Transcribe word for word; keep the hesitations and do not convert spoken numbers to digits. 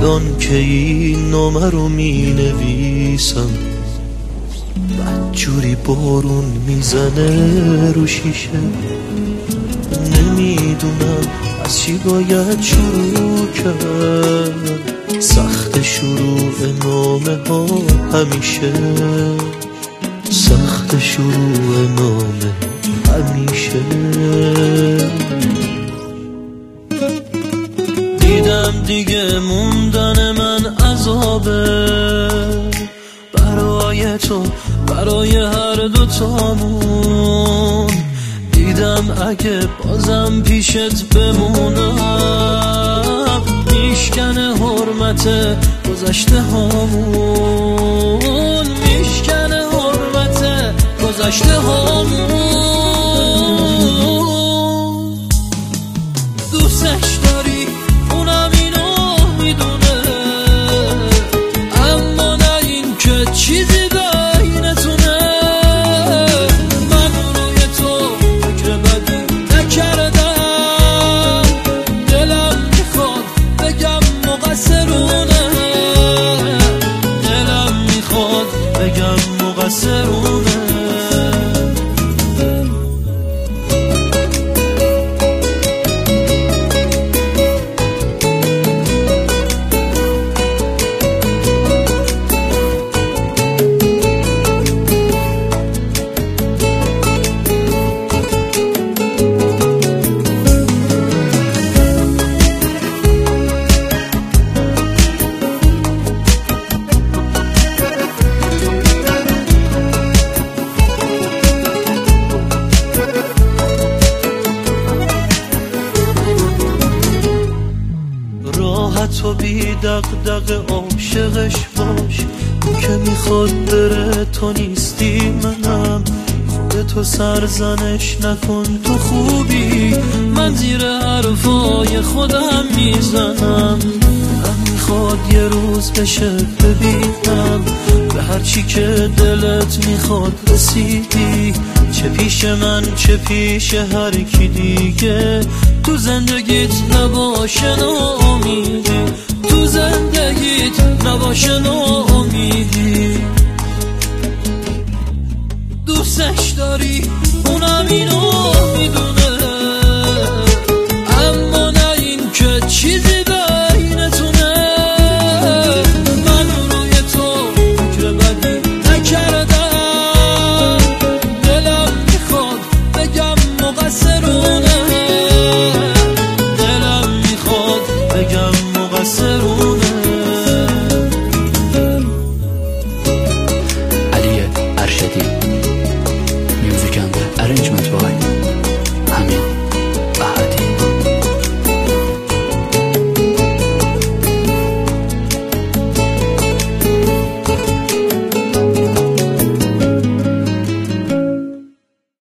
الان که این نامه رو می نویسم بدجوری بارون میزنه رو شیشه، نمیدونم از چی باید شروع کرد. سخت شروع نامه ها همیشه، سخت شروع نامه همیشه. دیدم دیگه موندن من عذابه برای تو، برای هر دوتامون. دیدم اگه بازم پیشت بمونم میشکنه حرمت گذشته هامون، میشکنه حرمت گذشته هامون. دوستش داری اونم اینو میدونه، اما نه این که چیزی بینتونه. من روی تو فکر بدی نکردم، دلم میخواد بگم مقصرونه، دلم میخواد بگم مقصرونه. تو بی دغدغه عاشقش باش، اون که میخواد بره تو نیستی منم. خودتو سرزنش نکن تو خوبی، من زیر حرفای خودم میزنم. من میخواد یه روز بشه ببینم به هرچی که دلت میخواد رسیدی. چه پیش من چه پیش هر کی دیگه، تو زندگیت نباشه ناامیدی، تو زندگیت نباشه ناامیدی. دوستش داری اونم اینو میدونه، اما نه این که چیزی بینتونه. من روی تو فکر بدی نکردم، دلم میخواد بگم مقصرونه، دلم میخواد بگم مقصرونه.